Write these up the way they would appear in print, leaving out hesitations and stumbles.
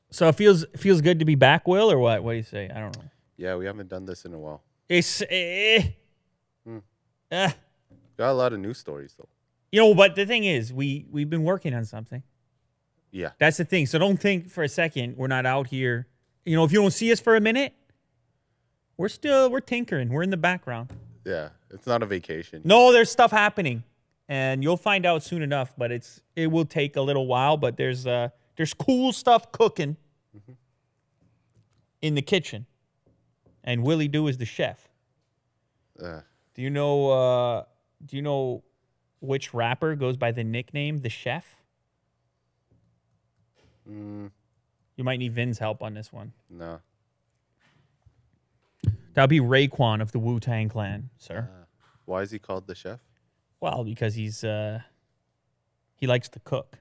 So it feels good to be back, Will, or what? What do you say? I don't know. Yeah, we haven't done this in a while. It's Got a lot of news stories though. you know, but the thing is, we've been working on something. Yeah. That's the thing. So don't think for a second we're not out here. You know, if you don't see us for a minute, we're tinkering. We're in the background. Yeah. It's not a vacation. No, there's stuff happening, and you'll find out soon enough. But it will take a little while. But there's cool stuff cooking in the kitchen, and Willie Doo is the chef. Do you know which rapper goes by the nickname the Chef? You might need Vin's help on this one. No. That would be Raekwon of the Wu-Tang Clan, sir. Why is he called the chef? Well, because he likes to cook.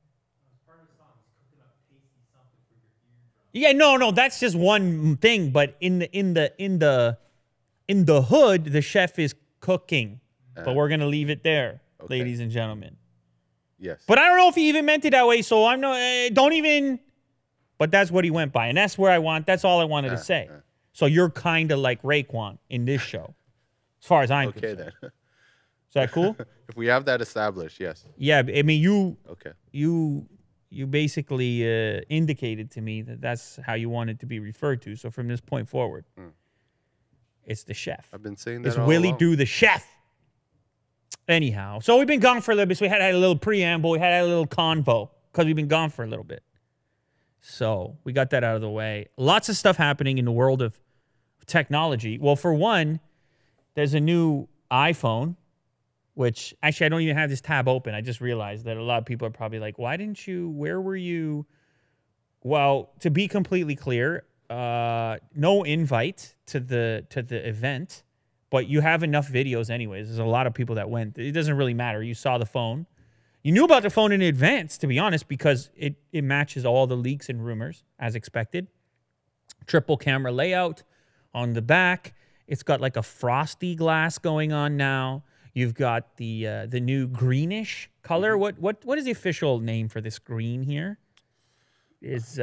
Yeah, no, that's just one thing. But in the hood, the chef is cooking. But we're gonna leave it there, ladies and gentlemen. Yes. But I don't know if he even meant it that way. So I'm not. Don't even. But that's what he went by, and that's where I want. That's all I wanted to say. So you're kind of like Raekwon in this show, as far as I'm concerned. Okay then. Is that cool? If we have that established, yes. Yeah, I mean Okay. you basically indicated to me that that's how you want it to be referred to. So from this point forward, it's the chef. I've been saying that It's all Willie along. Doo, the chef. Anyhow, so we've been gone for a little bit. So we had a little preamble. We had a little convo because we've been gone for a little bit. So we got that out of the way. Lots of stuff happening in the world of technology. Well, for one, there's a new iPhone, which actually I don't even have this tab open. I just realized that a lot of people are probably like, where were you? Well, to be completely clear, no invite to the event, but you have enough videos anyways. There's a lot of people that went. It doesn't really matter. You saw the phone. You knew about the phone in advance, to be honest, because it matches all the leaks and rumors as expected. Triple camera layout on the back. It's got like a frosty glass going on now. You've got the new greenish color. What is the official name for this green here? It's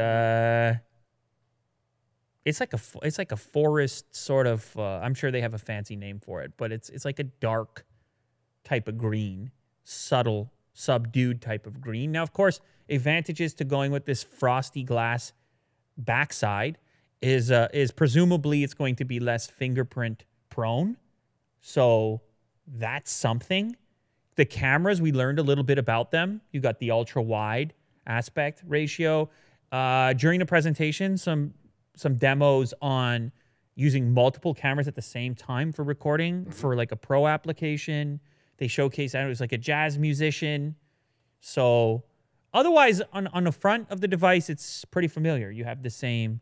like a forest sort of. I'm sure they have a fancy name for it, but it's like a dark type of green, subtle, subdued type of green. Now, of course, advantages to going with this frosty glass backside is presumably it's going to be less fingerprint prone. So that's something. The cameras, we learned a little bit about them. You got the ultra wide aspect ratio. During the presentation, some demos on using multiple cameras at the same time for recording for like a pro application. They showcased, I don't know, it was like a jazz musician. So otherwise, on the front of the device, it's pretty familiar. You have the same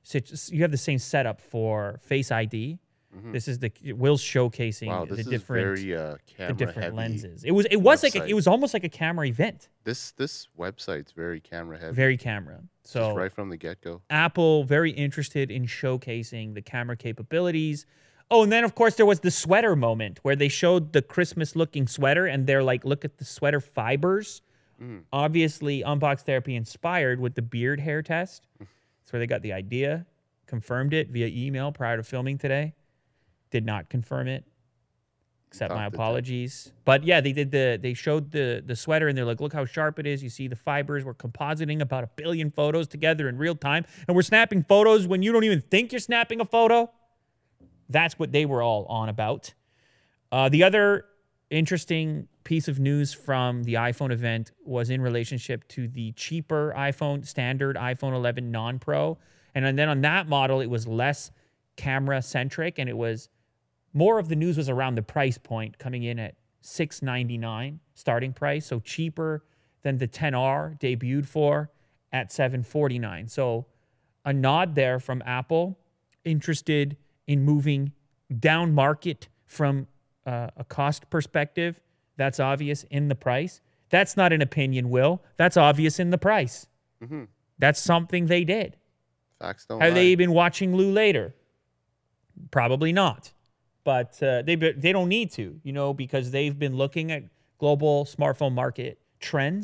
setup for Face ID. This is Will's showcasing this the different is very camera different heavy lenses. It was almost like a camera event. This website's very camera heavy. Very camera. So just right from the get-go. Apple very interested in showcasing the camera capabilities. Oh, and then of course there was the sweater moment where they showed the Christmas looking sweater and they're like, look at the sweater fibers. Obviously Unbox Therapy inspired with the beard hair test. That's where they got the idea. Confirmed it via email prior to filming today. Did not confirm it. Accept my apologies. But yeah, they showed the sweater and they're like, look how sharp it is. You see the fibers. We're compositing about 1 billion photos together in real time. And we're snapping photos when you don't even think you're snapping a photo. That's what they were all on about. The other interesting piece of news from the iPhone event was in relationship to the cheaper iPhone, standard iPhone 11 non-Pro. And then on that model, it was less camera-centric, and it was more of the news was around the price point, coming in at $699 starting price, so cheaper than the XR debuted for at $749. So a nod there from Apple, interested in moving down market from a cost perspective. That's obvious in the price. That's not an opinion, Will. That's obvious in the price. That's something they did. Facts don't Have lie. they been watching Lou later? Probably not. But they don't need to, because they've been looking at global smartphone market trends.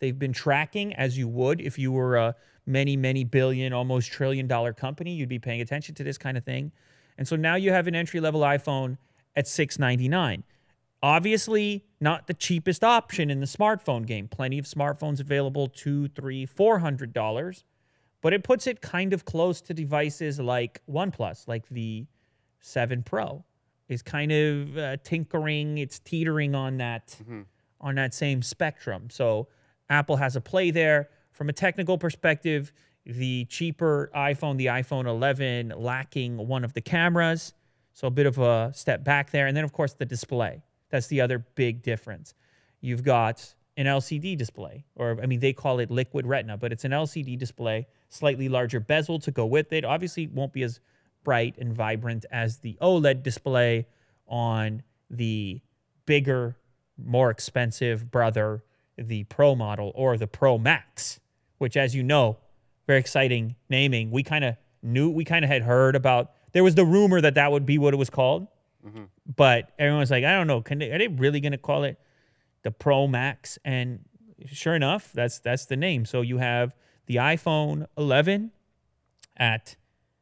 They've been tracking as you would if you were a many billion, almost $1 trillion company. You'd be paying attention to this kind of thing. And so now you have an entry-level iPhone at $699. Obviously, not the cheapest option in the smartphone game. Plenty of smartphones available, $200, $300, $400. But it puts it kind of close to devices like OnePlus, like the 7 Pro. Is kind of tinkering. It's teetering on that same spectrum. So Apple has a play there. From a technical perspective, the cheaper iPhone, the iPhone 11, lacking one of the cameras. So a bit of a step back there. And then, of course, the display. That's the other big difference. You've got an LCD display, or I mean, they call it liquid retina, but it's an LCD display, slightly larger bezel to go with it. Obviously, it won't be as bright and vibrant as the OLED display on the bigger, more expensive brother, the Pro model or the Pro Max, which, as you know, very exciting naming. We kind of had heard about, there was the rumor that that would be what it was called, but everyone's like, I don't know, are they really going to call it the Pro Max? And sure enough, that's the name. So you have the iPhone 11 at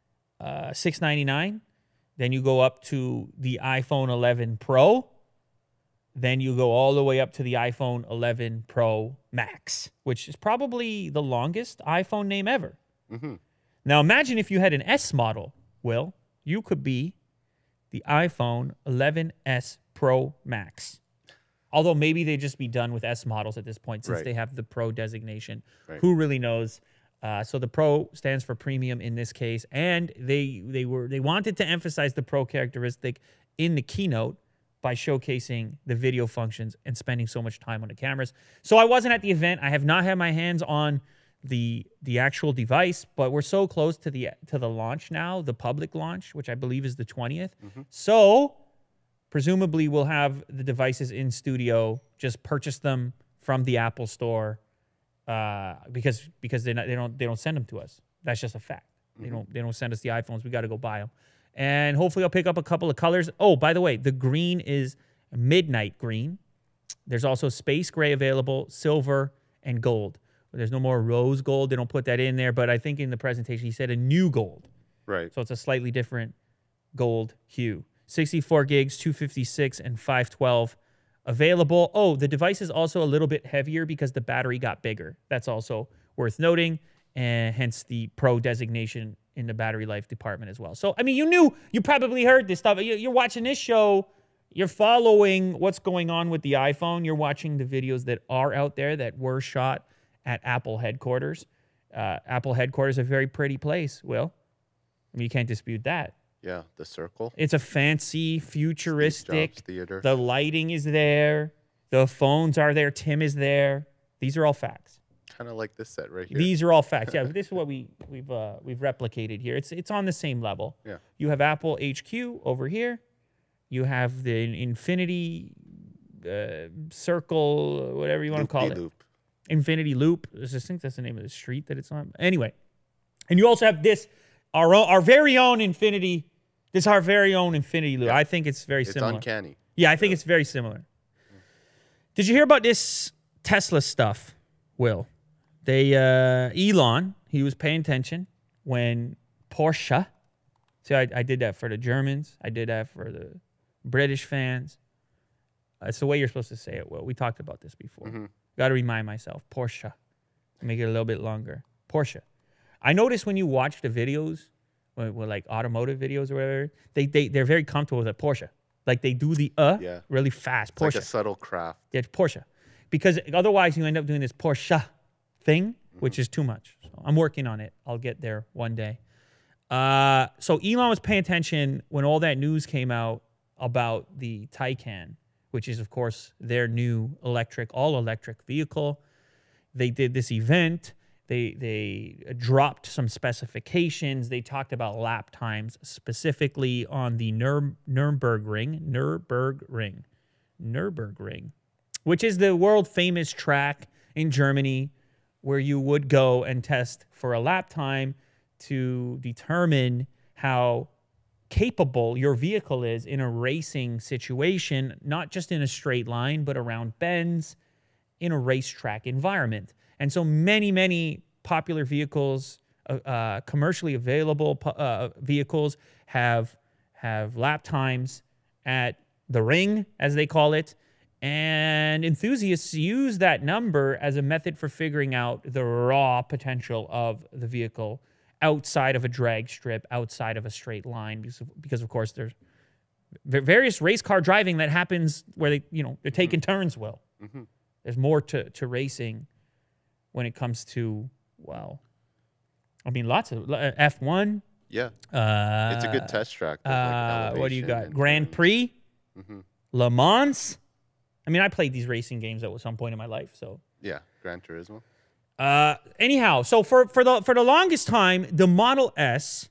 $699. Then you go up to the iPhone 11 Pro. Then you go all the way up to the iPhone 11 Pro Max, which is probably the longest iPhone name ever. Now imagine if you had an S model, Will. You could be the iPhone 11S Pro Max. Although maybe they'd just be done with S models at this point since they have the Pro designation. Who really knows? So the Pro stands for premium in this case, and they wanted to emphasize the Pro characteristic in the keynote by showcasing the video functions and spending so much time on the cameras. So I wasn't at the event. I have not had my hands on the actual device, but we're so close to the launch now, the public launch, which I believe is the 20th. So presumably we'll have the devices in studio. Just purchase them from the Apple Store. Because they don't send them to us. That's just a fact. They don't send us the iPhones. We got to go buy them, and hopefully I'll pick up a couple of colors. Oh, by the way, the green is midnight green. There's also space gray available, silver and gold. There's no more rose gold. They don't put that in there, but I think in the presentation he said a new gold. Right. So it's a slightly different gold hue. 64 gigs, 256 and 512. Available. Oh, the device is also a little bit heavier because the battery got bigger. That's also worth noting, and hence the Pro designation in the battery life department as well. So, I mean, you probably heard this stuff. You're watching this show. You're following what's going on with the iPhone. You're watching the videos that are out there that were shot at Apple headquarters. Apple headquarters is a very pretty place, Will. I mean, you can't dispute that. Yeah, the circle. It's a fancy, futuristic. Theater. The lighting is there. The phones are there. Tim is there. These are all facts. Kind of like this set right here. These are all facts. Yeah, this is what we've replicated here. It's on the same level. Yeah. You have Apple HQ over here. You have the Infinity Circle, whatever you want to call it. Loop. Infinity Loop. I think that's the name of the street that it's on. Anyway, and you also have this, our very own Infinity. This is our very own Infinity Loop. Yeah. I think it's very similar. It's uncanny. Yeah, I think it's very similar. Did you hear about this Tesla stuff, Will? Elon, he was paying attention when Porsche. See, I did that for the Germans. I did that for the British fans. That's the way you're supposed to say it, Will. We talked about this before. Got to remind myself. Porsche. Make it a little bit longer. Porsche. I noticed when you watch the videos, with like automotive videos or whatever, they're very comfortable with a Porsche. Like they do the really fast. It's Porsche. Like a subtle craft. Yeah, Porsche. Because otherwise you end up doing this Porsche thing, which is too much. So I'm working on it. I'll get there one day. So Elon was paying attention when all that news came out about the Taycan, which is, of course, their new all-electric vehicle. They did this event. They dropped some specifications. They talked about lap times, specifically on the Nürburgring, which is the world-famous track in Germany where you would go and test for a lap time to determine how capable your vehicle is in a racing situation, not just in a straight line, but around bends in a racetrack environment. And so many popular vehicles, commercially available vehicles have lap times at the ring, as they call it. And enthusiasts use that number as a method for figuring out the raw potential of the vehicle outside of a drag strip, outside of a straight line, because of course there's various race car driving that happens where they're taking turns. Well, there's more to racing when it comes to, well, I mean, lots of F1. Yeah. It's a good test track. With, like, what do you got? and Grand turns. Prix, Le Mans. I mean, I played these racing games at some point in my life, so. Yeah, Gran Turismo. Anyhow, so for the longest time, the Model S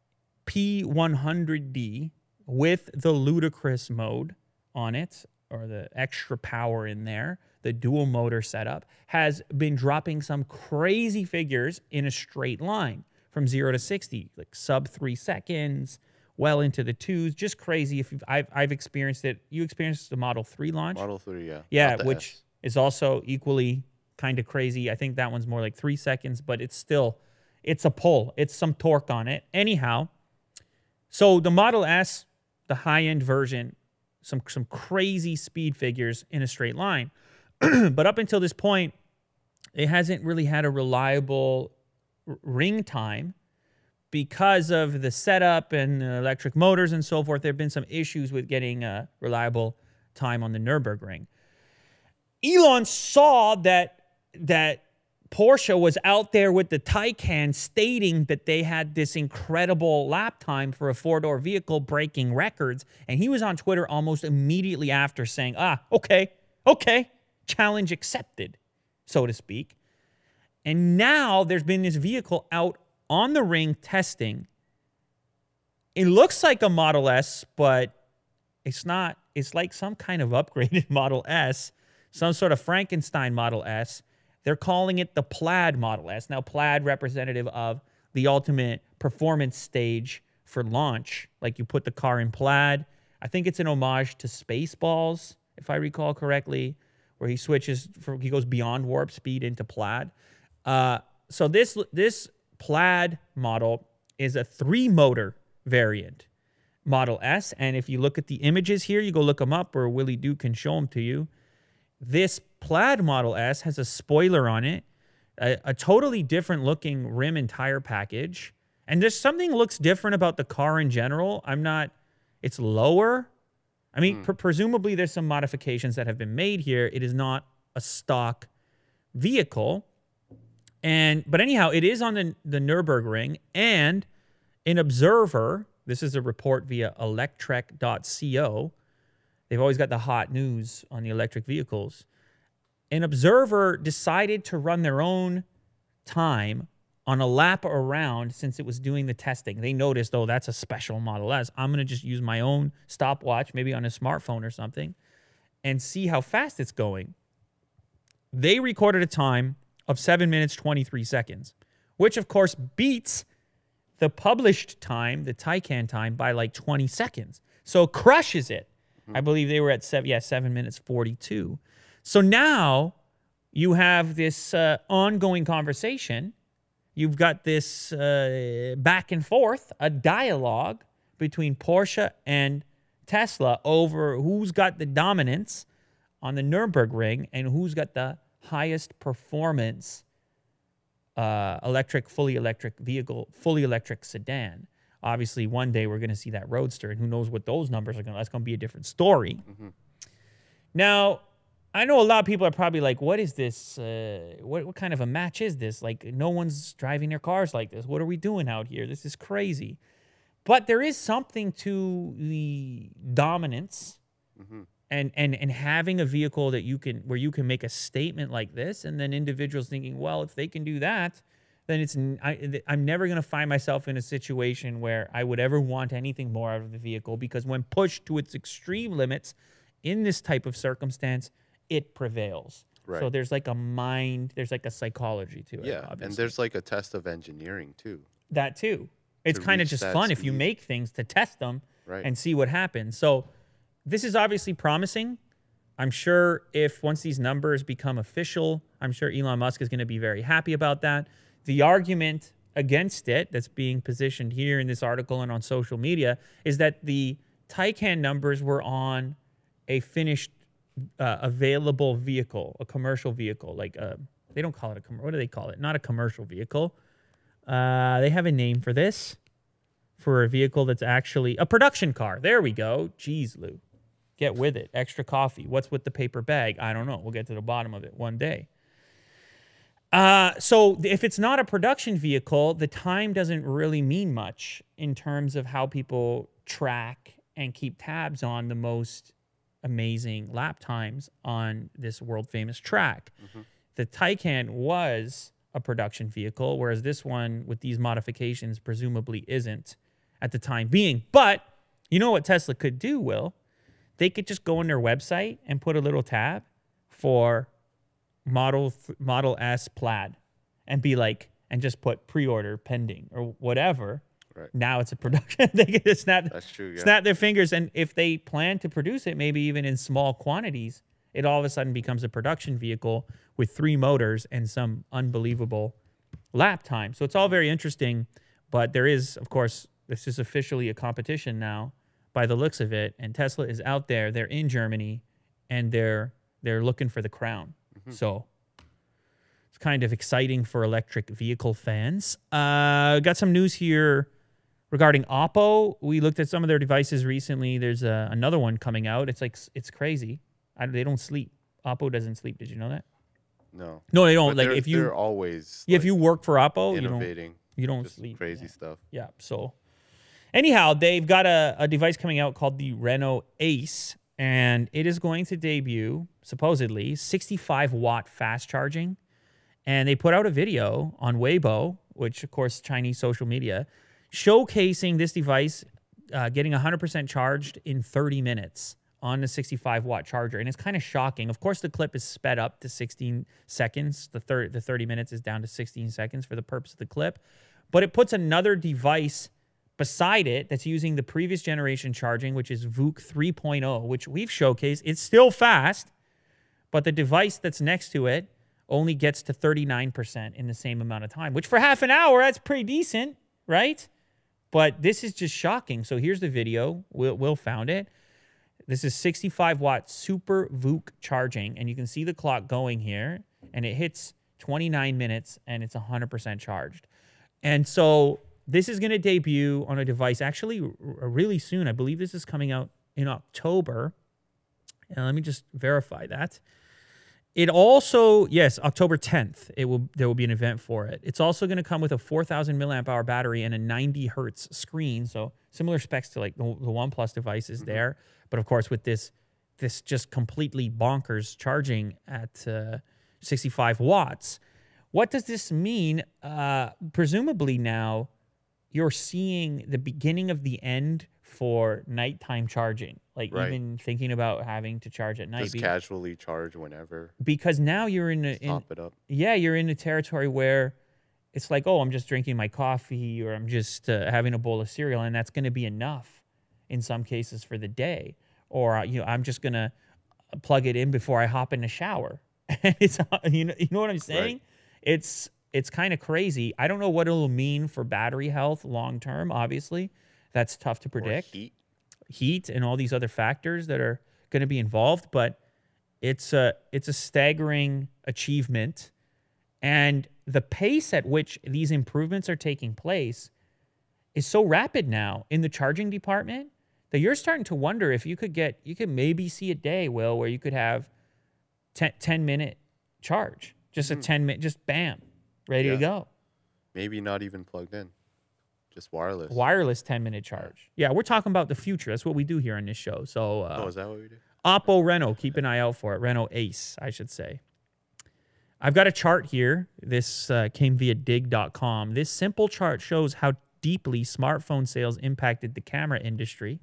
P100D with the ludicrous mode on it, or the extra power in there, the dual motor setup, has been dropping some crazy figures in a straight line from 0 to 60, like sub 3 seconds, well into the twos, just crazy. I've experienced it. You experienced the Model 3 launch? Model 3, yeah. Yeah, Not the which S. is also equally kind of crazy. I think that one's more like 3 seconds, but it's a pull. It's some torque on it. Anyhow, so the Model S, the high-end version, some crazy speed figures in a straight line. But up until this point, it hasn't really had a reliable ring time because of the setup and the electric motors and so forth. There have been some issues with getting a reliable time on the Nürburgring. Elon saw that Porsche was out there with the Taycan stating that they had this incredible lap time for a four-door vehicle, breaking records. And he was on Twitter almost immediately after saying, okay, challenge accepted, so to speak. And now there's been this vehicle out on the ring testing. It looks like a Model S, but it's not. It's like some kind of upgraded Model S, some sort of Frankenstein Model S. They're calling it the Plaid Model S. Now, Plaid representative of the ultimate performance stage for launch. Like you put the car in plaid. I think it's an homage to Spaceballs, if I recall correctly, where he he goes beyond warp speed into plaid. So this Plaid model is a 3-motor variant Model S. And if you look at the images here, you go look them up, or Willie Duke can show them to you. This Plaid Model S has a spoiler on it, a totally different looking rim and tire package. And there's something looks different about the car in general. It's lower. I mean, presumably there's some modifications that have been made here. It is not a stock vehicle. But anyhow, it is on the Nürburgring, and an observer, this is a report via electrek.co. They've always got the hot news on the electric vehicles. An observer decided to run their own time on a lap around since it was doing the testing. They noticed, oh, that's a special Model S. I'm going to just use my own stopwatch, maybe on a smartphone or something, and see how fast it's going. They recorded a time of 7 minutes, 23 seconds, which, of course, beats the published time, the Taycan time, by like 20 seconds. So crushes it. I believe they were at 7 minutes, 42. So now you have this ongoing conversation. You've got this back and forth, a dialogue between Porsche and Tesla over who's got the dominance on the Nürburgring and who's got the highest performance fully electric vehicle, fully electric sedan. Obviously, one day we're going to see that Roadster, and who knows what those numbers are going to, that's going to be a different story. Now, I know a lot of people are probably like, what is this? What kind of a match is this? Like, no one's driving their cars like this. What are we doing out here? This is crazy. But there is something to the dominance and having a vehicle that where you can make a statement like this, and then individuals thinking, well, if they can do that, then I'm never going to find myself in a situation where I would ever want anything more out of the vehicle, because when pushed to its extreme limits in this type of circumstance, it prevails. Right. So there's like a mind, there's like a psychology to it. Yeah, obviously. and there's like a test of engineering too. That too. It's kind of reach just that fun if you speed. make things to test them Right. and see what happens. So this is obviously promising. I'm sure if once these numbers become official, I'm sure Elon Musk is going to be very happy about that. The argument against it that's being positioned here in this article and on social media is that the Taycan numbers were on a finished available vehicle, a commercial vehicle. Like they don't call it what do they call it? Not a commercial vehicle. They have a name for this, for a vehicle that's actually a production car. There we go. Jeez, Lou. Get with it. Extra coffee. What's with the paper bag? I don't know. We'll get to the bottom of it one day. So if it's not a production vehicle, the time doesn't really mean much in terms of how people track and keep tabs on the most amazing lap times on this world-famous track. The Taycan was a production vehicle, whereas this one, with these modifications, presumably isn't at the time being. But you know what Tesla could do, Will? They could just go on their website and put a little tab for Model S Plaid and be like, and just put pre-order pending or whatever. Right. Now it's a production. They can just That's true, yeah. snap their fingers. And if they plan to produce it, maybe even in small quantities, it all of a sudden becomes a production vehicle with 3 motors and some unbelievable lap time. So it's all very interesting. But there is, of course, this is officially a competition now by the looks of it. And Tesla is out there. They're in Germany, and they're looking for the crown. So it's kind of exciting for electric vehicle fans. Got some news here regarding Oppo. We looked at some of their devices recently. There's another one coming out. It's crazy. They don't sleep. Oppo doesn't sleep. Did you know that? No. No, they don't. But Like they're always if you work for Oppo, innovating, you don't just sleep. crazy stuff. Yeah. So anyhow, they've got a device coming out called the Reno Ace, and it is going to debut supposedly 65-watt fast charging. And they put out a video on Weibo, which of course Chinese social media, showcasing this device getting 100% charged in 30 minutes on the 65-watt charger. And it's kind of shocking. Of course, the clip is sped up to 16 seconds. The 30 minutes is down to 16 seconds for the purpose of the clip. But it puts another device beside it that's using the previous generation charging, which is VOOC 3.0, which we've showcased. It's still fast, but the device that's next to it only gets to 39% in the same amount of time, which for half an hour, that's pretty decent, right? But this is just shocking. So here's the video. Will found it. This is 65-watt super VOOC charging, and you can see the clock going here, and it hits 29 minutes, and it's 100% charged. And so this is going to debut on a device actually really soon. I believe this is coming out in October. And let me just verify that. It also, yes, October 10th, there will be an event for it. It's also going to come with a 4,000 milliamp hour battery and a 90 hertz screen. So similar specs to like the OnePlus devices there. But of course, with this just completely bonkers charging at 65 watts. What does this mean? Presumably now, you're seeing the beginning of the end for nighttime charging. Like even thinking about having to charge at night. Just casually charge whenever. Because now you're top it up. Yeah, you're in a territory where it's like, oh, I'm just drinking my coffee or I'm just having a bowl of cereal, and that's going to be enough in some cases for the day. Or I'm just going to plug it in before I hop in the shower. And it's you know what I'm saying? Right. It's kind of crazy. I don't know what it'll mean for battery health long term, obviously. That's tough to predict. Or heat and all these other factors that are going to be involved, but it's a staggering achievement. And the pace at which these improvements are taking place is so rapid now in the charging department that you're starting to wonder if you could maybe see a day, Will, where you could have 10-minute charge. Just a 10-minute, just bam, ready to go. Maybe not even plugged in. Just wireless. Wireless 10-minute charge. Yeah, we're talking about the future. That's what we do here on this show. So, is that what we do? Oppo Reno. Keep an eye out for it. Reno Ace, I should say. I've got a chart here. This came via dig.com. This simple chart shows how deeply smartphone sales impacted the camera industry.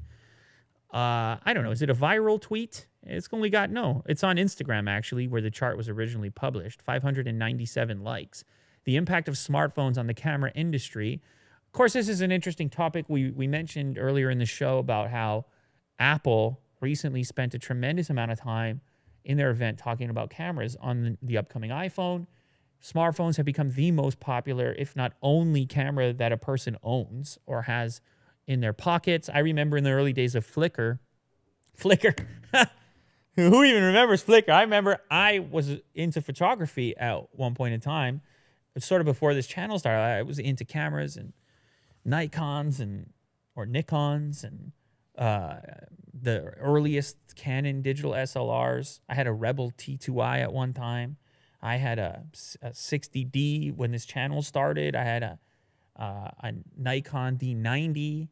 I don't know. Is it a viral tweet? It's only got, no. It's on Instagram, actually, where the chart was originally published. 597 likes. The impact of smartphones on the camera industry. Of course, this is an interesting topic. We mentioned earlier in the show about how Apple recently spent a tremendous amount of time in their event talking about cameras on the upcoming iPhone. Smartphones have become the most popular, if not only camera that a person owns or has in their pockets. I remember in the early days of Flickr. Who even remembers Flickr? I remember I was into photography at one point in time. Sort of before this channel started, I was into cameras and Nikons or Nikons and the earliest Canon digital SLRs. I had a Rebel T2i at one time. I had a 60D when this channel started. I had a Nikon D90,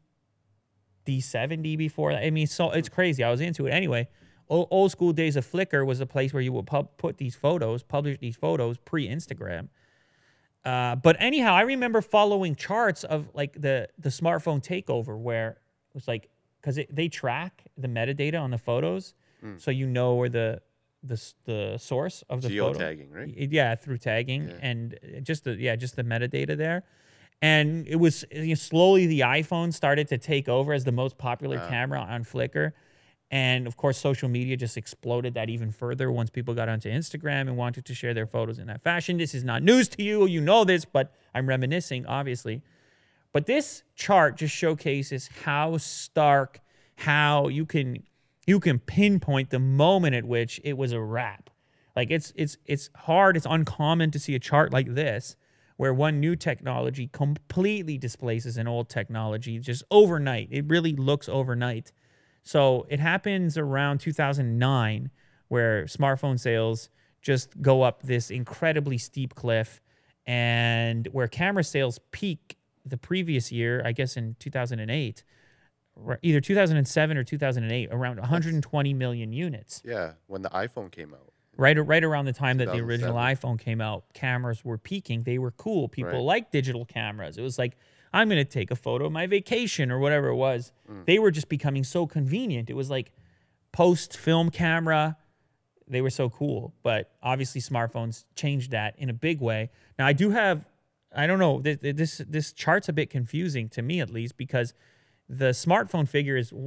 D70 before that. I mean, so it's crazy. I was into it. Anyway, old school days of Flickr was a place where you would publish these photos pre-Instagram. But anyhow, I remember following charts of like the smartphone takeover where it was like, because they track the metadata on the photos, so you know where the source of the photo. Geotagging, right? Yeah, through tagging and just the metadata there. And it was slowly the iPhone started to take over as the most popular camera on Flickr. And of course, social media just exploded that even further once people got onto Instagram and wanted to share their photos in that fashion. This is not news to you. You know this, but I'm reminiscing, obviously. But this chart just showcases how stark, how you can pinpoint the moment at which it was a wrap. Like it's hard, it's uncommon to see a chart like this where one new technology completely displaces an old technology just overnight. It really looks overnight. So it happens around 2009 where smartphone sales just go up this incredibly steep cliff, and where camera sales peak the previous year, I guess in 2008, either 2007 or 2008, around 120 million units. Yeah, when the iPhone came out. Right around the time that the original iPhone came out, cameras were peaking. They were cool. People liked digital cameras. It was like, I'm going to take a photo of my vacation or whatever it was. They were just becoming so convenient. It was like post-film camera. They were so cool. But obviously smartphones changed that in a big way. Now, I do have, I don't know, this chart's a bit confusing to me at least, because the smartphone figure is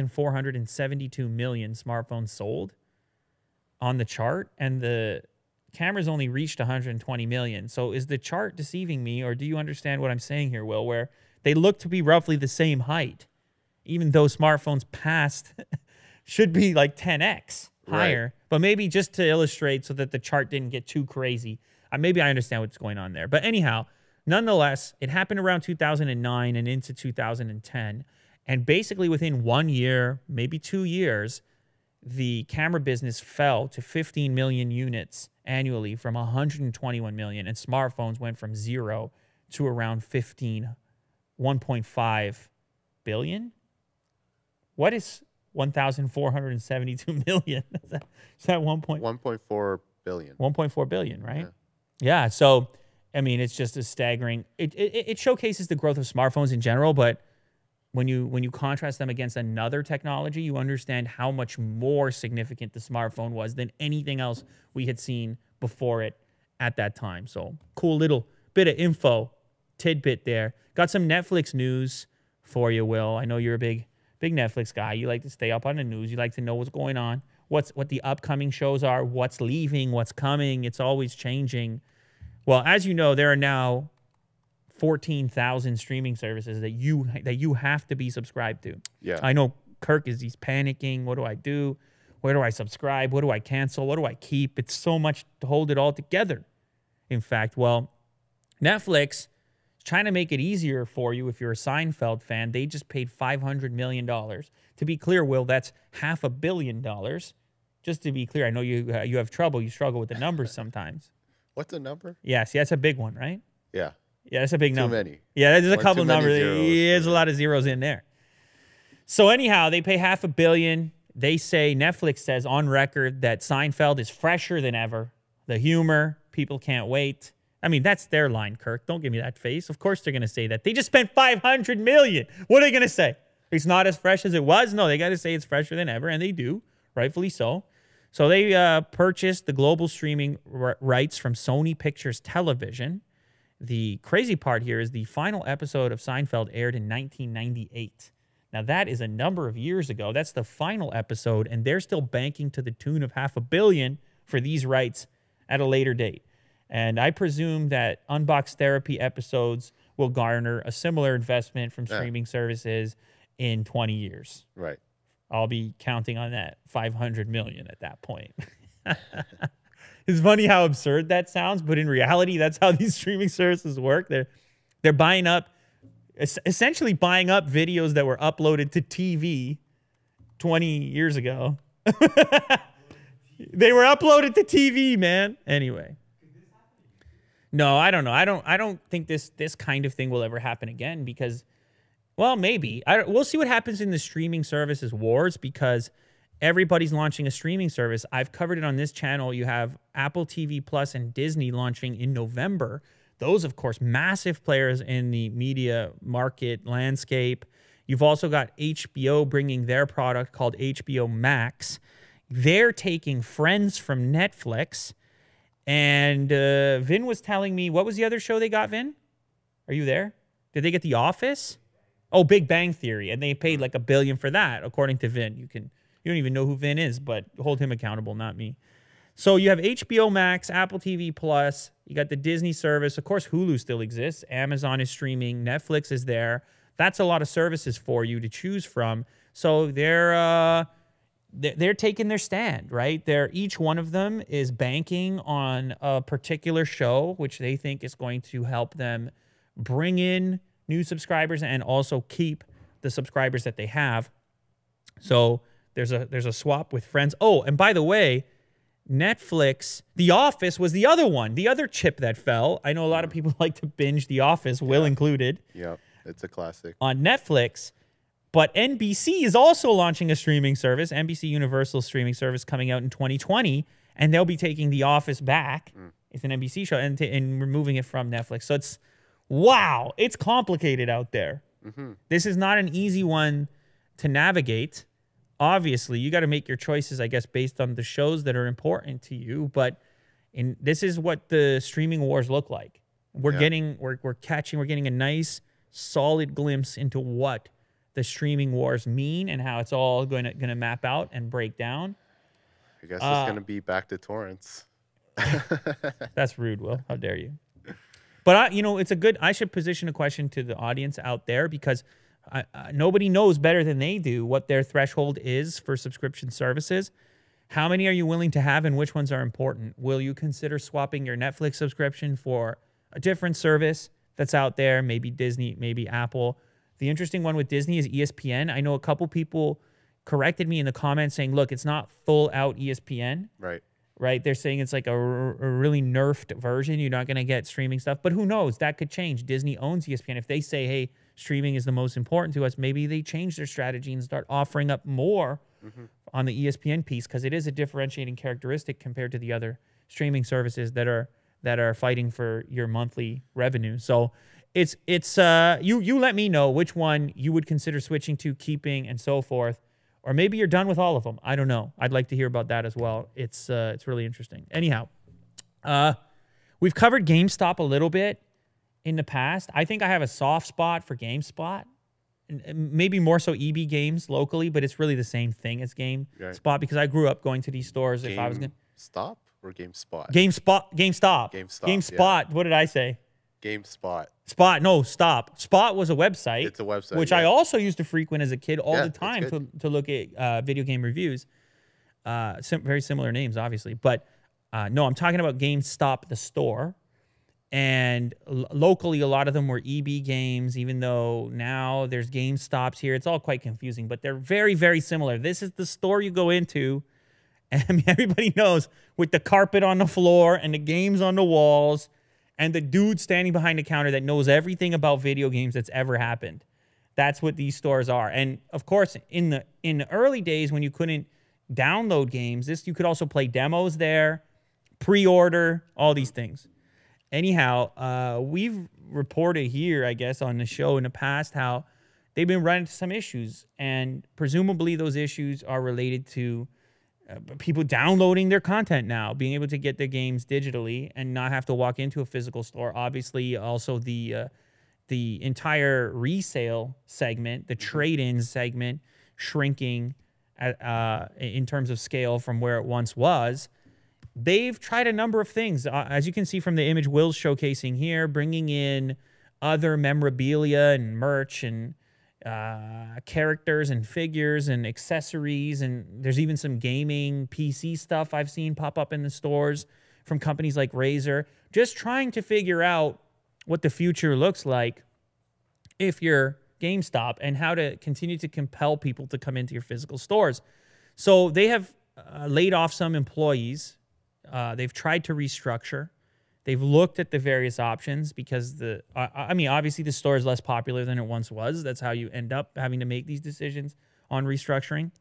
1,472 million smartphones sold on the chart, and the cameras only reached 120 million. So is the chart deceiving me, or do you understand what I'm saying here, Will, where they look to be roughly the same height, even though smartphones past should be like 10x higher, but maybe just to illustrate so that the chart didn't get too crazy. Maybe I understand what's going on there. But anyhow, nonetheless, it happened around 2009 and into 2010. And basically within 1 year, maybe 2 years, the camera business fell to 15 million units annually from 121 million, and smartphones went from 0 to around 1.5 billion. What is 1,472 million? Is that 1.4 billion. 1.4 billion, right? Yeah. So, I mean, it's just a staggering. It showcases the growth of smartphones in general, but when you contrast them against another technology, you understand how much more significant the smartphone was than anything else we had seen before it at that time. So cool little bit of info tidbit there. Got some Netflix news for you, Will. I know you're a big Netflix guy. You like to stay up on the news. You like to know what's going on, what the upcoming shows are, what's leaving, what's coming. It's always changing. Well, as you know, there are now 14,000 streaming services that you have to be subscribed to. Yeah. I know Kirk he's panicking. What do I do? Where do I subscribe? What do I cancel? What do I keep? It's so much to hold it all together. In fact, well, Netflix is trying to make it easier for you if you're a Seinfeld fan. They just paid $500 million. To be clear, Will, that's $500 million. Just to be clear, I know you have trouble. You struggle with the numbers sometimes. What's the number? Yeah, see, that's a big one, right? Yeah. Yeah, that's a big number. Too many. Yeah, there's a One couple too many numbers. zeros. There's a lot of zeros in there. So anyhow, they pay $500 million. They say, Netflix says on record that Seinfeld is fresher than ever. The humor, people can't wait. I mean, that's their line, Kirk. Don't give me that face. Of course they're going to say that. They just spent $500 million. What are they going to say? It's not as fresh as it was? No, they got to say it's fresher than ever, and they do, rightfully so. So they purchased the global streaming rights from Sony Pictures Television. The crazy part here is the final episode of Seinfeld aired in 1998. Now, that is a number of years ago. That's the final episode, and they're still banking to the tune of $500 million for these rights at a later date. And I presume that Unbox Therapy episodes will garner a similar investment from streaming services in 20 years. Right. I'll be counting on that $500 million at that point. It's funny how absurd that sounds, but in reality, that's how these streaming services work. They're buying up, essentially buying up videos that were uploaded to TV 20 years ago. They were uploaded to TV, man. Anyway. No, I don't know. I don't think this kind of thing will ever happen again because, well, maybe. We'll see what happens in the streaming services wars because everybody's launching a streaming service. I've covered it on this channel. You have Apple TV Plus and Disney launching in November. Those, of course, massive players in the media market landscape. You've also got HBO bringing their product called HBO Max. They're taking Friends from Netflix. And Vin was telling me, what was the other show they got, Vin? Are you there? Did they get The Office? Oh, Big Bang Theory. And they paid like $1 billion for that, according to Vin. You don't even know who Vin is, but hold him accountable, not me. So you have HBO Max, Apple TV Plus. You got the Disney service. Of course, Hulu still exists. Amazon is streaming. Netflix is there. That's a lot of services for you to choose from. So they're taking their stand, right? Each one of them is banking on a particular show, which they think is going to help them bring in new subscribers and also keep the subscribers that they have. So there's a swap with Friends. Oh, and by the way, Netflix, The Office was the other one, the other chip that fell. I know a lot of people like to binge The Office, Will included. Yeah, it's a classic. On Netflix. But NBC is also launching a streaming service, NBC Universal streaming service coming out in 2020, and they'll be taking The Office back. It's an NBC show and removing it from Netflix. So it's complicated out there. This is not an easy one to navigate. Obviously, you got to make your choices, I guess, based on the shows that are important to you. But this is what the streaming wars look like. We're getting a nice, solid glimpse into what the streaming wars mean and how it's all going to map out and break down. I guess it's going to be back to torrents. That's rude, Will. How dare you? But it's a good. I should position a question to the audience out there because nobody knows better than they do what their threshold is for subscription services. How many are you willing to have and which ones are important? Will you consider swapping your Netflix subscription for a different service that's out there? Maybe Disney, maybe Apple. The interesting one with Disney is ESPN. I know a couple people corrected me in the comments saying, look, it's not full out ESPN. Right. They're saying it's like a really nerfed version. You're not going to get streaming stuff. But who knows? That could change. Disney owns ESPN. If they say, hey, streaming is the most important to us, maybe they change their strategy and start offering up more on the ESPN piece because it is a differentiating characteristic compared to the other streaming services that are fighting for your monthly revenue. So it's you let me know which one you would consider switching to, keeping, and so forth. Or maybe you're done with all of them. I don't know. I'd like to hear about that as well. It's really interesting. Anyhow, we've covered GameStop a little bit in the past. I think I have a soft spot for GameSpot. And maybe more so EB Games locally, but it's really the same thing as GameSpot because I grew up going to these stores. If I was going Stop or GameSpot? GameStop. GameSpot. Yeah. What did I say? GameSpot. Spot. No, stop. Spot was a website. It's a website. Which I also used to frequent as a kid all the time to look at video game reviews. Very similar names, obviously. But no, I'm talking about GameStop, the store. And locally, a lot of them were EB Games, even though now there's GameStops here. It's all quite confusing, but they're very, very similar. This is the store you go into, and I mean, everybody knows, with the carpet on the floor and the games on the walls and the dude standing behind the counter that knows everything about video games that's ever happened. That's what these stores are. And of course, in the early days when you couldn't download games, you could also play demos there, pre-order, all these things. Anyhow, we've reported here, I guess, on the show in the past how they've been running into some issues. And presumably those issues are related to people downloading their content now, being able to get their games digitally and not have to walk into a physical store. Obviously, also the the entire resale segment, the trade-in segment, shrinking in terms of scale from where it once was. They've tried a number of things, as you can see from the image Will's showcasing here, bringing in other memorabilia and merch and characters and figures and accessories, and there's even some gaming PC stuff I've seen pop up in the stores from companies like Razer, just trying to figure out what the future looks like if you're GameStop and how to continue to compel people to come into your physical stores. So they have laid off some employees. They've tried to restructure. They've looked at the various options because I mean, obviously the store is less popular than it once was. That's how you end up having to make these decisions on restructuring.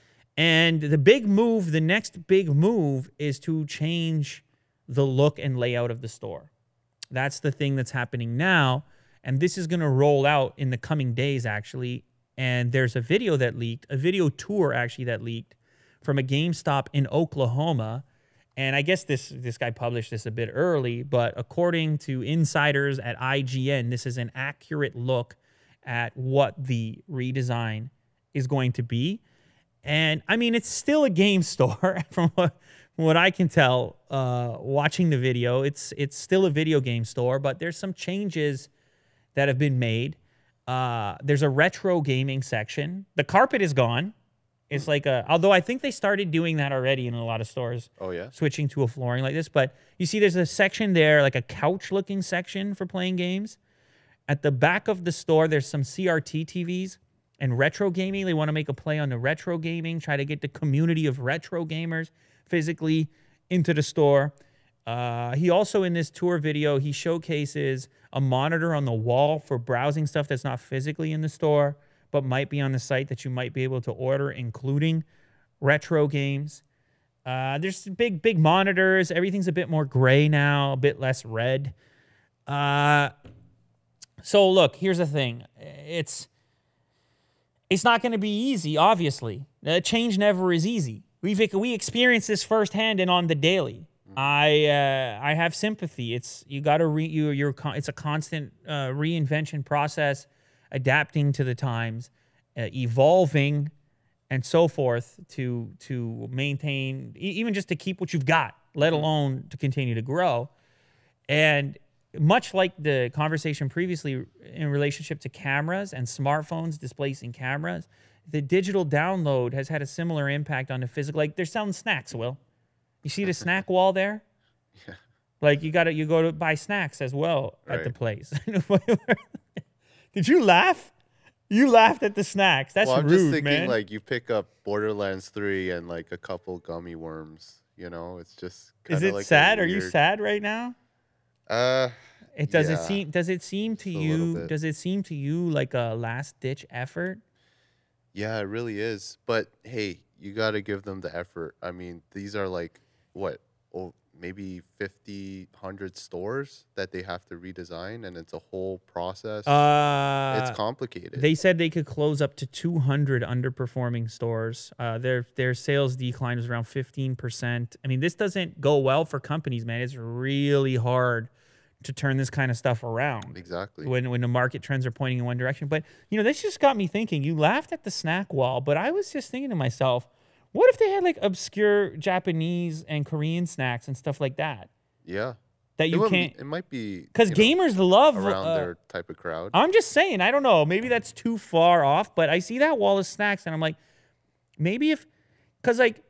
And the big move, the next big move is to change the look and layout of the store. That's the thing that's happening now. And this is going to roll out in the coming days, actually. And there's a video that leaked, a video tour actually that leaked from a GameStop in Oklahoma. And I guess this guy published this a bit early, but according to insiders at IGN, this is an accurate look at what the redesign is going to be. And I mean, it's still a game store from what I can tell watching the video. It's still a video game store, but there's some changes that have been made. There's a retro gaming section. The carpet is gone. It's like although I think they started doing that already in a lot of stores. Oh, yeah? Switching to a flooring like this. But you see there's a section there, like a couch-looking section for playing games. At the back of the store, there's some CRT TVs and retro gaming. They want to make a play on the retro gaming, try to get the community of retro gamers physically into the store. He also, in this tour video, he showcases a monitor on the wall for browsing stuff that's not physically in the store, but might be on the site that you might be able to order, including retro games. There's big monitors. Everything's a bit more gray now, a bit less red. So look, here's the thing. It's not going to be easy, obviously. Change never is easy. We experience this firsthand and on the daily. I have sympathy. It's it's a constant reinvention process, adapting to the times, evolving, and so forth to maintain, even just to keep what you've got, let alone to continue to grow. And much like the conversation previously in relationship to cameras and smartphones displacing cameras, the digital download has had a similar impact on the physical. Like, they're selling snacks, Will. You see the snack wall there? Yeah. Like, you go to buy snacks as well at the place. Did you laugh? You laughed at the snacks. That's rude, man. Well, I'm just thinking, like, you pick up Borderlands 3 and, like, a couple gummy worms. You know, it's just kind of like sad? Are you sad right now? Does it seem to you like a last-ditch effort? Yeah, it really is. But, hey, you got to give them the effort. I mean, these are like, what, maybe 50, 100 stores that they have to redesign, and it's a whole process. It's complicated. They said they could close up to 200 underperforming stores. Their sales decline was around 15%. I mean, this doesn't go well for companies, man. It's really hard to turn this kind of stuff around. Exactly. When the market trends are pointing in one direction. But, you know, this just got me thinking. You laughed at the snack wall, but I was just thinking to myself, what if they had like obscure Japanese and Korean snacks and stuff like that? Yeah. That you can't. It might be because gamers love around their type of crowd. I'm just saying. I don't know. Maybe that's too far off. But I see that wall of snacks, and I'm like, maybe because like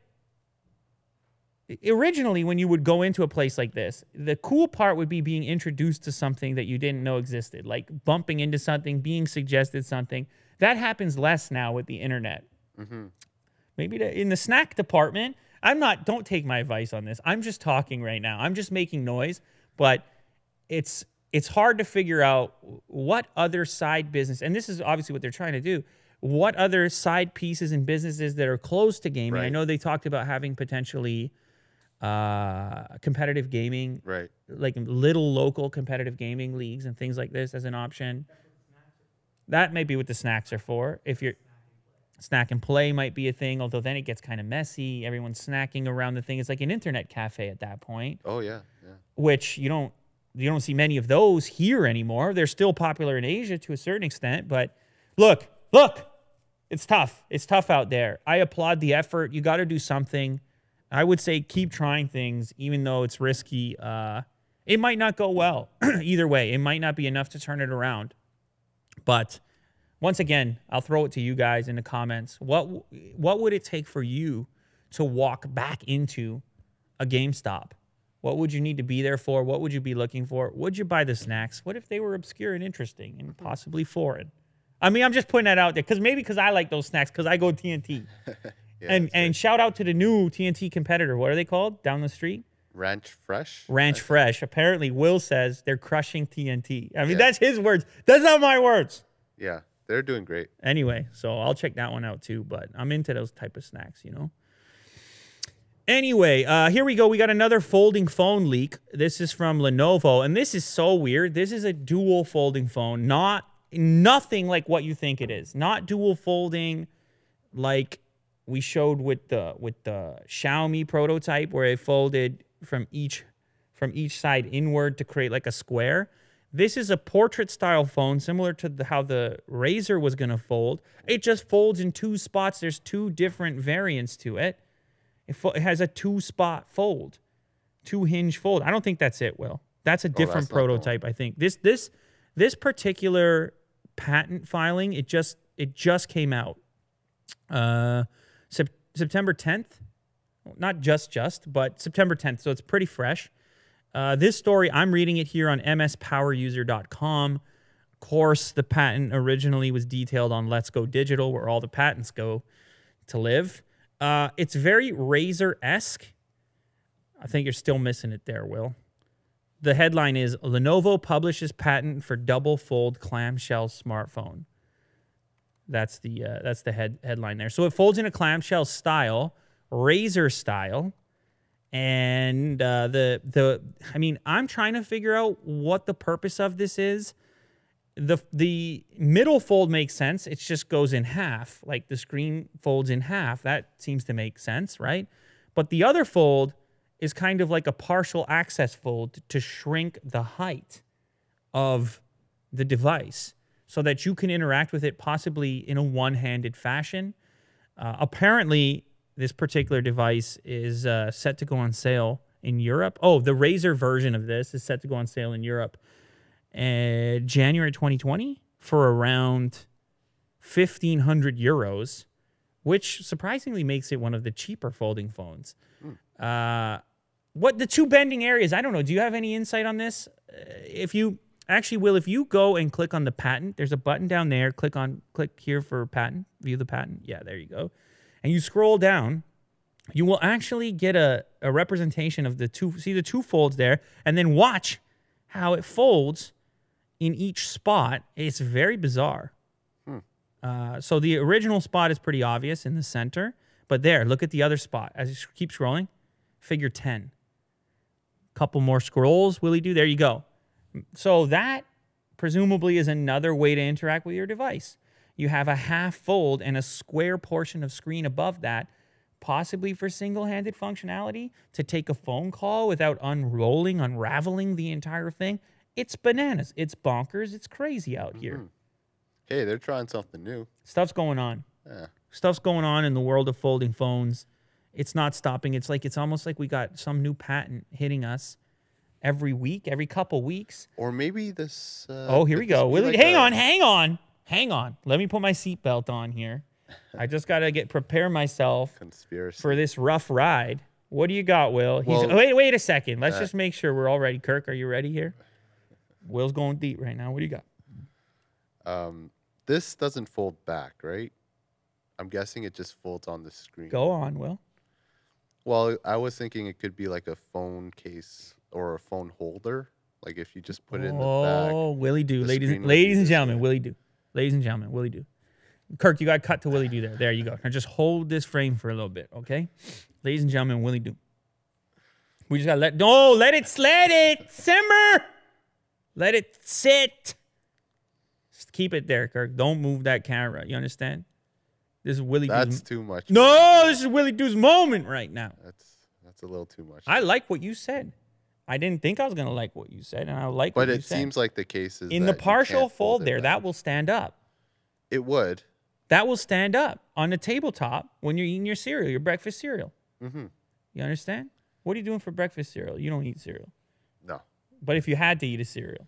originally when you would go into a place like this, the cool part would be being introduced to something that you didn't know existed, like bumping into something, being suggested something. That happens less now with the internet. Mm-hmm. Maybe in the snack department, don't take my advice on this. I'm just talking right now. I'm just making noise, but it's hard to figure out what other side business, and this is obviously what they're trying to do, what other side pieces and businesses that are close to gaming. Right. I know they talked about having potentially competitive gaming, right? Like little local competitive gaming leagues and things like this as an option. That may be what the snacks are for. If you're snack and play might be a thing, although then it gets kind of messy. Everyone's snacking around the thing. It's like an internet cafe at that point. Oh, yeah. Which you don't you don't see many of those here anymore. They're still popular in Asia to a certain extent, but look, it's tough. It's tough out there. I applaud the effort. You got to do something. I would say keep trying things, even though it's risky. It might not go well either way. It might not be enough to turn it around. But once again, I'll throw it to you guys in the comments. What would it take for you to walk back into a GameStop? What would you need to be there for? What would you be looking for? Would you buy the snacks? What if they were obscure and interesting and possibly foreign? I mean, I'm just putting that out there because I like those snacks because I go TNT. Yeah, and shout out to the new TNT competitor. What are they called down the street? Ranch Fresh. Ranch Fresh. Apparently, Will says they're crushing TNT. I mean, that's his words. That's not my words. Yeah, they're doing great. Anyway, so I'll check that one out too. But I'm into those type of snacks, you know. Anyway, here we go. We got another folding phone leak. This is from Lenovo, and this is so weird. This is a dual folding phone, nothing like what you think it is. Not dual folding like we showed with the Xiaomi prototype where it folded from each side inward to create like a square. This is a portrait style phone similar to how the Razer was going to fold. It just folds in two spots. There's two different variants to it. It has a 2-spot fold, 2-hinge fold. I don't think that's it, Will. That's a different prototype, I think. This particular patent filing, it just came out. September 10th. Not just, but September 10th, so it's pretty fresh. This story, I'm reading it here on mspoweruser.com. Of course, the patent originally was detailed on Let's Go Digital, where all the patents go to live. It's very Razer-esque. I think you're still missing it there, Will. The headline is, Lenovo publishes patent for double-fold clamshell smartphone. That's the headline there. So it folds in a clamshell style, Razer style. And I mean, I'm trying to figure out what the purpose of this is. The middle fold makes sense. It just goes in half, like the screen folds in half. That seems to make sense, right? But the other fold is kind of like a partial access fold to shrink the height of the device so that you can interact with it possibly in a one-handed fashion. Apparently, this particular device is set to go on sale in Europe. Oh, the Razer version of this is set to go on sale in Europe January 2020 for around 1,500 euros, which surprisingly makes it one of the cheaper folding phones. What the two bending areas, I don't know. Do you have any insight on this? If you go and click on the patent, there's a button down there. Click here for patent, view the patent. Yeah, there you go. And you scroll down, you will actually get a representation of the two folds there, and then watch how it folds in each spot. It's very bizarre. So the original spot is pretty obvious in the center, but there, look at the other spot. As you keep scrolling, figure 10. Couple more scrolls, Willie do. There you go. So that presumably is another way to interact with your device. You have a half fold and a square portion of screen above that, possibly for single-handed functionality, to take a phone call without unraveling the entire thing. It's bananas. It's bonkers. It's crazy out here. Hey, they're trying something new. Stuff's going on. Yeah. Stuff's going on in the world of folding phones. It's not stopping. It's almost like we got some new patent hitting us every week, every couple weeks. Or maybe this... here we go. Willie, like hang on. Let me put my seatbelt on here. I just got to prepare myself for this rough ride. What do you got, Will? Wait a second. Let's just make sure we're all ready. Kirk, are you ready here? Will's going deep right now. What do you got? This doesn't fold back, right? I'm guessing it just folds on the screen. Go on, Will. Well, I was thinking it could be like a phone case or a phone holder. Like if you just put it in the back. Oh, Willie do. Ladies and gentlemen, Willie do. Ladies and gentlemen, Willie do. Kirk, you got to cut to Willie do there. There you go. Now just hold this frame for a little bit, okay? Ladies and gentlemen, Willie do. We just got to let it simmer. Let it sit. Just keep it there, Kirk. Don't move that camera. You understand? This is Willie That's Doo's... too much. No, this is Willie Doo's moment right now. That's a little too much. I like what you said. I didn't think I was gonna like what you said, and I like But what you it said. seems like the case is In the that you partial can't fold it there, back. that will stand up. It would. That will stand up on the tabletop when you're eating your cereal, your breakfast cereal. Mm-hmm. You understand? What are you doing for breakfast cereal? You don't eat cereal. No. But if you had to eat a cereal,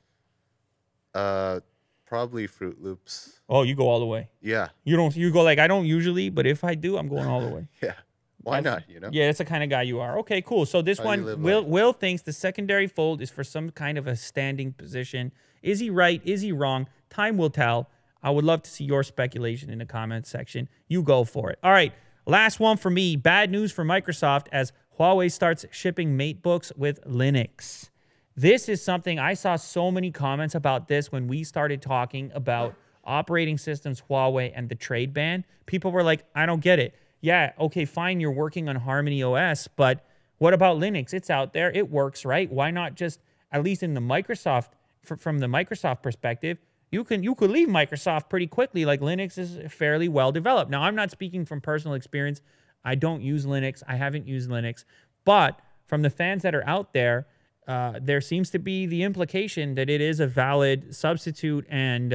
Probably Fruit Loops. oh, you go all the way. Yeah. You don't. You go like I don't usually, but if I do, I'm going all the way. Yeah. Why That's- not? You know. Yeah, that's the kind of guy you are. Okay, cool. So this How do you one, live Will life? thinks the secondary fold is for some kind of a standing position. Is he right? Is he wrong? Time will tell. I would love to see your speculation in the comments section. You go for it. All right, last one for me. Bad news for Microsoft as Huawei starts shipping MateBooks with Linux. This is something I saw so many comments about this when we started talking about operating systems, Huawei, and the trade ban. People were like, I don't get it. Yeah, okay, fine, you're working on Harmony OS, but what about Linux? It's out there. It works, right? Why not just, at least in the Microsoft, from the Microsoft perspective, you could leave Microsoft pretty quickly. Like Linux is fairly well developed. Now, I'm not speaking from personal experience. I don't use Linux. I haven't used Linux. But from the fans that are out there, there seems to be the implication that it is a valid substitute and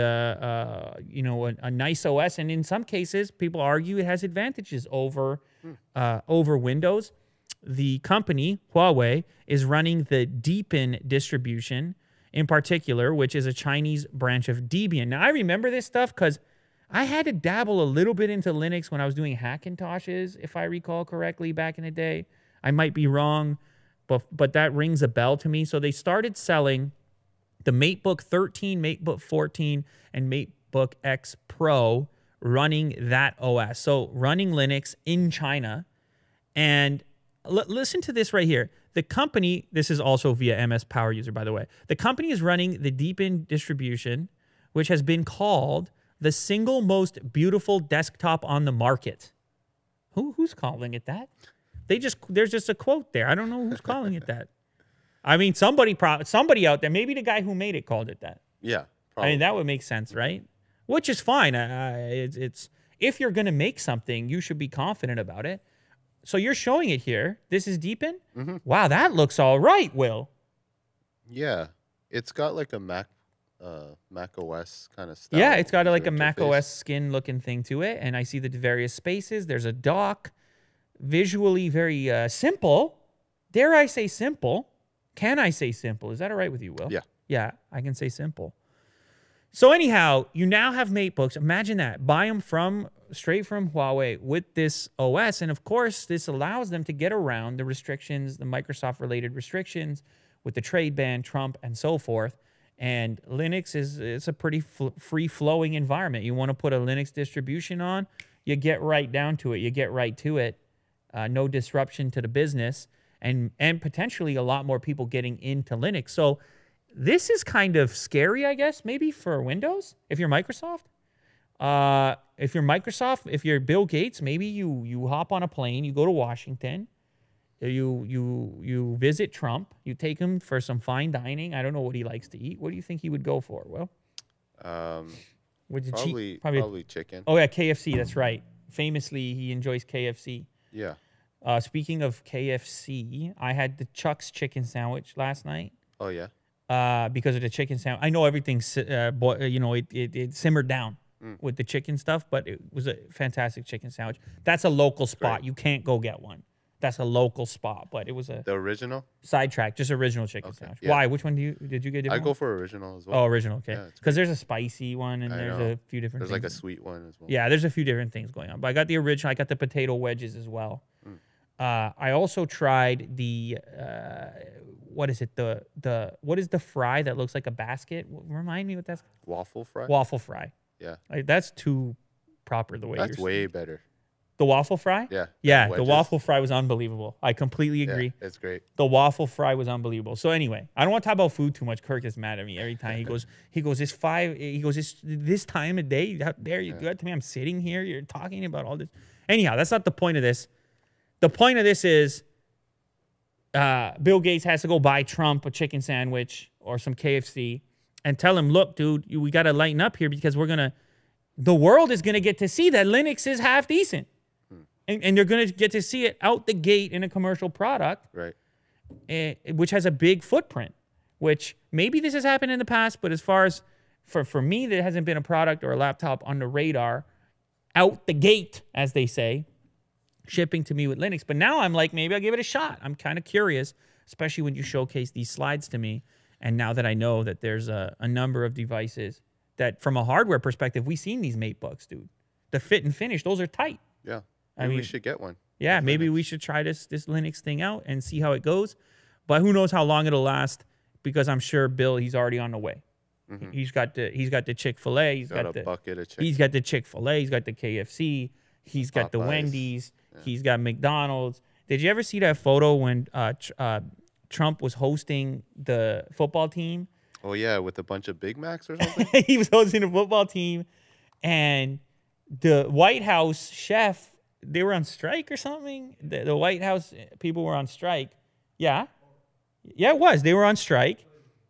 you know, a nice OS, and in some cases, people argue it has advantages over over Windows. The company Huawei is running the Deepin distribution in particular, which is a Chinese branch of Debian. Now, I remember this stuff because I had to dabble a little bit into Linux when I was doing Hackintoshes, if I recall correctly, back in the day. I might be wrong. But that rings a bell to me. So they started selling the MateBook 13, MateBook 14, and MateBook X Pro running that OS. So running Linux in China. And listen to this right here. The company, this is also via MS Power User, by the way. The company is running the Deepin distribution, which has been called the single most beautiful desktop on the market. Who's calling it that? There's just a quote there. I don't know who's calling it that. I mean, somebody out there, maybe the guy who made it called it that. Yeah. I Probably. mean, that would make sense, right? Which is fine. It's if you're gonna make something, you should be confident about it. So you're showing it here. This is Deepin. Mm-hmm. Wow, that looks all right, Will. Yeah. It's got like a Mac OS kind of style. Yeah, it's got like a user Mac interface. OS skin looking thing to it, and I see the various spaces. There's a dock. Visually very simple. Dare I say simple? Can I say simple? Is that all right with you, Will? Yeah. Yeah, I can say simple. So anyhow, you now have MateBooks. Imagine that. Buy them straight from Huawei with this OS. And of course, this allows them to get around the restrictions, the Microsoft-related restrictions with the trade ban, Trump, and so forth. And Linux is a pretty free-flowing environment. You want to put a Linux distribution on, you get right down to it. You get right to it. No disruption to the business, and potentially a lot more people getting into Linux. So this is kind of scary, I guess, maybe for Windows, if you're Microsoft. If you're Bill Gates, maybe you hop on a plane, you go to Washington, you visit Trump, you take him for some fine dining. I don't know what he likes to eat. What do you think he would go for? Well, would you Probably chicken. Oh yeah, KFC. That's right. Famously, he enjoys KFC. Yeah. Speaking of KFC, I had the Chuck's chicken sandwich last night. Oh yeah. Because of the chicken sandwich. I know everything's, it simmered down with the chicken stuff, but it was a fantastic chicken sandwich. That's a local spot. Great. You can't go get one. That's a local spot, but it was a The original? sidetrack, just original chicken sandwich. yeah. Why? Which one did you get? I Different go one? for original as well. Oh, original. Okay. Yeah, it's Because there's a spicy one and I there's know. a few different There's things. like a sweet one as well. Yeah, there's a few different things going on. But I got the original. I got the potato wedges as well. I also tried the what is it? What is the fry that looks like a basket? Remind me what that's. Waffle fry? Waffle fry. Yeah. Like, that's too proper the way That's you're way saying. better. The waffle fry. Yeah. Yeah, the wedges. waffle fry was unbelievable. I completely Yeah, agree. it's great. The waffle fry was unbelievable. So anyway, I don't want to talk about food too much. Kirk is mad at me every time. This time of day, how dare you do that to me? I'm sitting here, you're talking about all this. Anyhow, that's not the point of this. The point of this is Bill Gates has to go buy Trump a chicken sandwich or some KFC and tell him, look, dude, we got to lighten up here because the world is going to get to see that Linux is half decent. And you're going to get to see it out the gate in a commercial product. Right. which has a big footprint, which maybe this has happened in the past, but as far as for me, there hasn't been a product or a laptop on the radar out the gate, as they say, shipping to me with Linux. But now I'm like, maybe I'll give it a shot. I'm kind of curious, especially when you showcase these slides to me. And now that I know that there's a number of devices that, from a hardware perspective, we've seen these MateBooks, dude. The fit and finish, those are tight. Yeah. I Maybe mean, we should get one. Yeah, with maybe Linux. we should try this Linux thing out and see how it goes. But who knows how long it'll last, because I'm sure Bill, he's already on the way. He's got the Chick-fil-A, he's got a bucket of chicken. he's got the Chick-fil-A, he's got the KFC, he's got the Popeyes. Wendy's, he's got McDonald's. Did you ever see that photo when Trump was hosting the football team? Oh yeah, with a bunch of Big Macs or something. He was hosting a football team, and the White House chef, they were on strike or something. The White House people were on strike. Yeah, yeah, it was. They were on strike.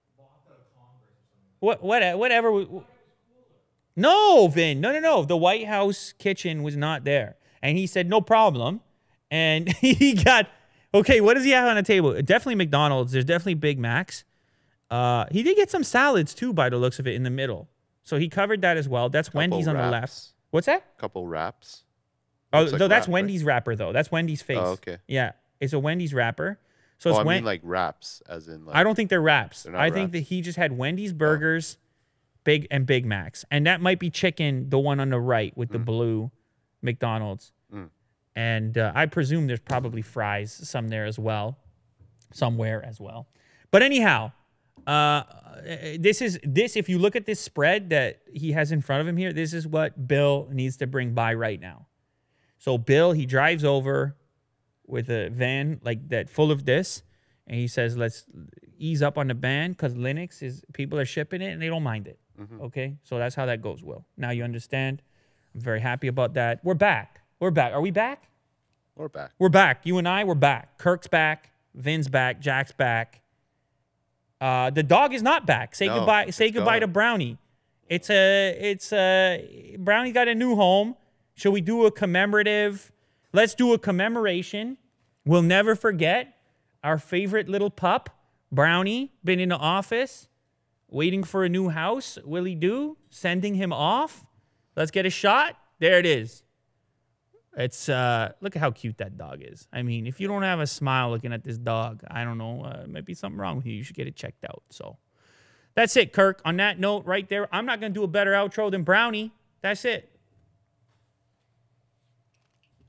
Whatever. No, Vin. No. The White House kitchen was not there, and he said no problem. And he got okay. What does he have on the table? Definitely McDonald's. There's definitely Big Macs. He did get some salads too, by the looks of it, in the middle. So he covered that as well. That's Wendy's on the left. wraps. What's that? Couple wraps. Oh, Looks like no, that's wrap, right? Wendy's wrapper though. That's Wendy's face. Oh, okay. Yeah, it's a Wendy's wrapper. So Oh, it's I mean like wraps, as in like. I don't think they're wraps. They're not I think wraps? that he just had Wendy's burgers, Big Macs, and that might be chicken. The one on the right with the blue McDonald's, and I presume there's probably fries somewhere as well. But anyhow, this. If you look at this spread that he has in front of him here, this is what Bill needs to bring by right now. So Bill, he drives over with a van like that full of this, and he says, let's ease up on the ban because Linux is, people are shipping it and they don't mind it. Okay, so that's how that goes, Will. Now you understand. I'm very happy about that. We're back. Are we back? We're back. We're back. You and I, we're back. Kirk's back. Vin's back. Jack's back. The dog is not back. Say No, goodbye. Say it's goodbye to gone. Brownie. Brownie got a new home. Shall we do a commemorative? Let's do a commemoration. We'll never forget our favorite little pup, Brownie, been in the office, waiting for a new house. Will he do? Sending him off. Let's get a shot. There it is. It's look at how cute that dog is. I mean, if you don't have a smile looking at this dog, I don't know, might be something wrong with you. You should get it checked out. So that's it, Kirk. On that note right there, I'm not going to do a better outro than Brownie. That's it.